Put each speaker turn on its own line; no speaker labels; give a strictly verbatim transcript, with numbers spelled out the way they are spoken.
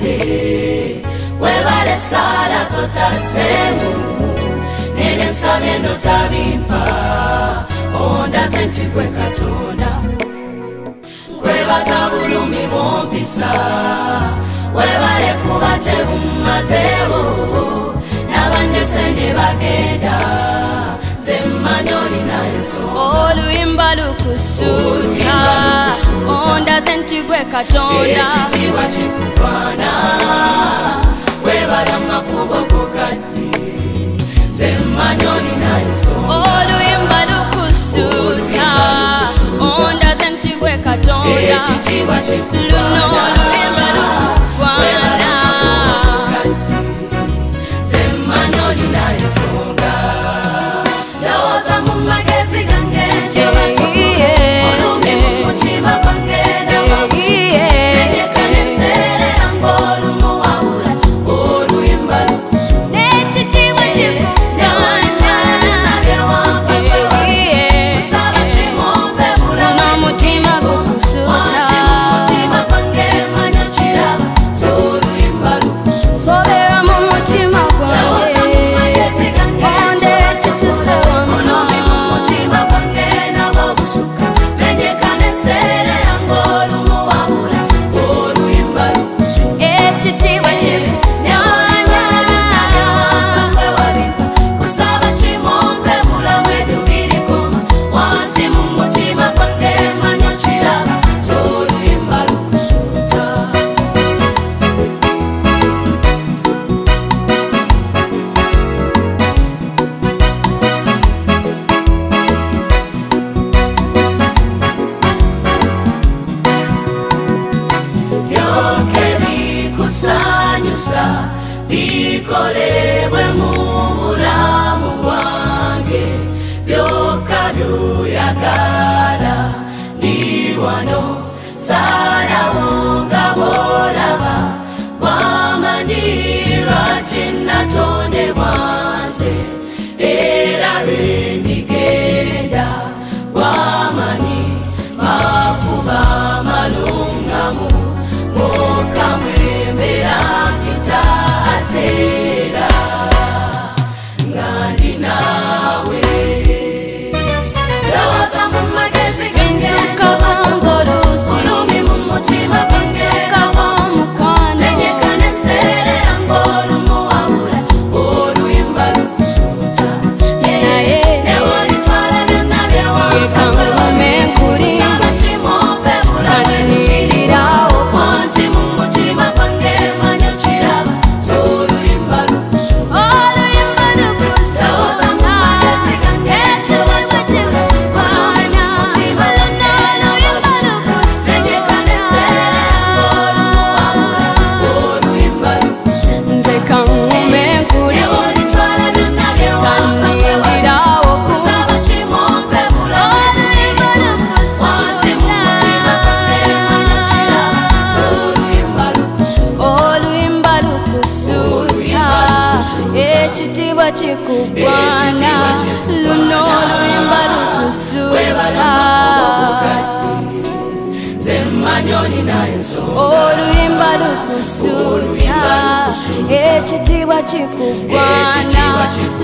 bukadde webale sala zotazemu nebensabye notabimpa ondaze nti gwe Katonda kwebaza bulumi mumpisa webale kuba tebumazeewo n'abandese ne bagenda nze mmanyi olina ensonga
oluyimba lukusuuta ondaze nti gwe Katonda
ekitiibwa kikugwana webala makubo gogadde nze mmanyi olina ensonga
oluyimba lukusuuta ondaze nti gwe Katonda
ekitiibwa kikugwana
luno oluyimba lukugwana
nze mmanyi olina ensonga ndowooza mu magezi gange njobatoko olumi mu mutima gwange nababusuka enjekaneseerera ng'olumu wabula oluyimba lukusuuta
n'ekitiibwa kikugwana
kusaba kimumpe bulamu
n'omutima gukusuuta
mutima gwange manya kiraba oluyimba lukusuuta
soberwa mu mutima gwange onde ekisusa
olumi mu mutima gwange nababusuka enjekaneseerera ng'olumu wabula oluyimba lukusuuta
ekitiibwa
kusaba kimumpe bulamu ebyo birikoma wansi mu mutima gwange manya kiraba oluyimba lukusuuta byoke bikusanyusa bikolebwe mu bulamu bwange byokka byoyagala ndi wano salawo nga bw'olaba gwamanyi lwaki natondebwa nze era lwendigenda gwamanyi makuba malungamu mukamwembera mpita ateera nga ndi naawe ndowooza mu magezi gange
nsukka bonza oluusi
olumi mu mutima gwange
nsukka b'omukwano
enjekaneseerera ng'olumu wabula oluyimba lukusuuta
naye
newolitwala byonna
yekangume nkuli
kusaba kimumpe bulamu
kaninirirawo
wansi mu mutima gwange manya kiraba oluyimba lukusuuta
oluyimba
ndowooza mu magezi gange
ekitiibwa kikugwana luno oluyimba
enjekaneseerera ng'olumu wabula oluyimba lukusuuta
nze kangume nkuli
newolitwala byonna
kaninirirawo
kusaba kimumpe bulamu
oluyimba
wansi mu mutima gwange manya kiraba oluyimba lukusuuta
oluyimba lukusuuta ekitiibwa kikugwana luno oluyimba lukusuuta
nze mmanyi olina ensonga
oluyimba lukusuuta ekitiibwa kikugwana